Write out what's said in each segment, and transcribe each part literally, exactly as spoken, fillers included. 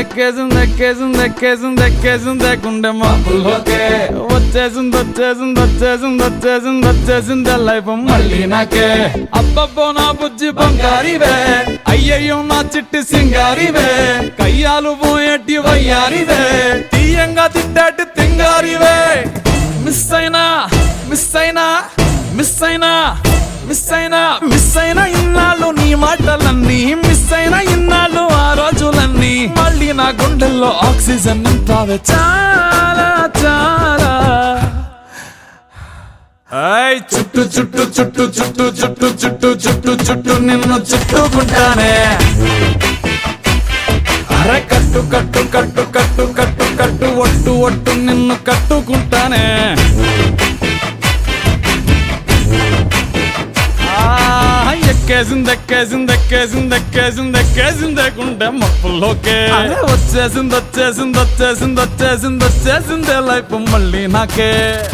ఎక్కేసింది ఎక్కేసింది ఎక్కేసింది ఎక్కేసింది గుండె మబ్బుల్లోకే వచ్చేసింది వచ్చేసింది వచ్చేసింది వచ్చేసింది వచ్చేసింది లైఫ్ మళ్ళీ నాకే అబ్బబ్బో నా బుజ్జి బంగారివే అయ్యయ్యో నా చిట్టి సింగారివే కయ్యాలు పోయేటి వయ్యారివే తీయంగా తిట్టాటి తింగారివే మిస్ అయినా మిస్ అయినా మిస్ అయినా మిస్ అయినా మిస్ అయినా ఇన్నాళ్ళు నీ మాటలన్నీ మిస్ అయినా ఇన్నాళ్ళు ఆ రోజులన్నీ మళ్ళీ నా గుండెల్లో ఆక్సిజన్ నింపావే చాలా చాలా ఐ చుట్టు చుట్టు చుట్టు చుట్టు చుట్టు చుట్టు చుట్టు చుట్టు నిన్ను చుట్టుకుంటానే అరే కట్టు కట్టు కట్టు కట్టు కట్టు కట్టు ఒట్టు ఒట్టు నిన్ను కట్టుకుంటానే ఎక్కేసింది ఎక్కేసింది ఎక్కేసింది ఎక్కేసింది ఎక్కేసింది గుండె మప్పుల్లోకే వచ్చేసింది వచ్చేసింది వచ్చేసింది వచ్చేసింది వచ్చేసింది లైఫ్ మళ్ళీ నాకే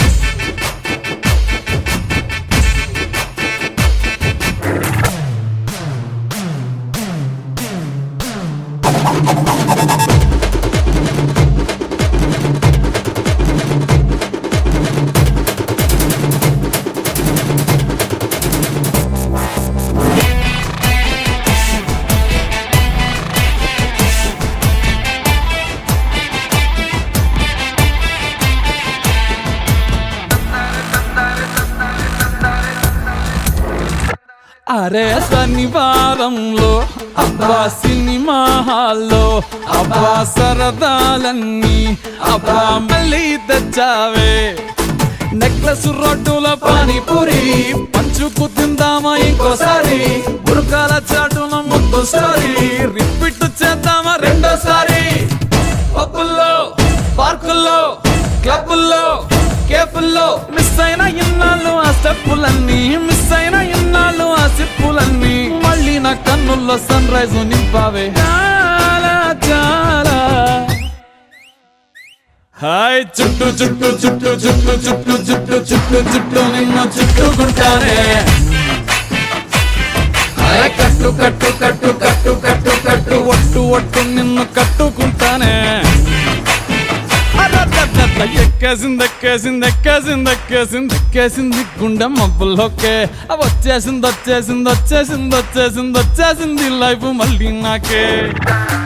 అరే శనివారంలో అబ్బా సినిమా హాల్లో అబ్బా సరదాలన్నీ అబ్బా మళ్ళీ తెచ్చావే నెక్లెస్ రోడ్డుల పానీపూరి పంచుకు తిందామా ఇంకోసారి బురకాల చాటున ముద్దు స్టోరీ రిపీట్ చేద్దామా రెండోసారి పబ్బుల్లో పార్కుల్లో క్లబ్బుల్లో కేఫుల్లో మిస్ అయిన ఇన్నాళ్ళు ఆ స్టెప్పులన్నీ మిస్ అయిన ఇన్నాళ్ళు ఆ సిప్పులన్నీ మళ్ళీ నా కన్నుల్లో సన్ రైజ్ నింపావే చాలా చాలా హాయ్ చుట్టు చుట్టు చుట్టు చుట్టు చుట్టు చుట్టు చుట్టు చుట్టు నిన్ను చుట్టుకుంటానే కట్టు కట్టు కట్టు కట్టు కట్టు కట్టు ఒట్టు ఒట్టు నిన్ను కట్టుకుంటానే ఎక్కేసింది ఎక్కేసింది ఎక్కేసింది ఎక్కేసింది ఎక్కేసింది గుండె మబ్బుల్లోకే వచ్చేసింది వచ్చేసింది వచ్చేసింది వచ్చేసింది వచ్చేసింది లైఫ్ మళ్ళీ నాకే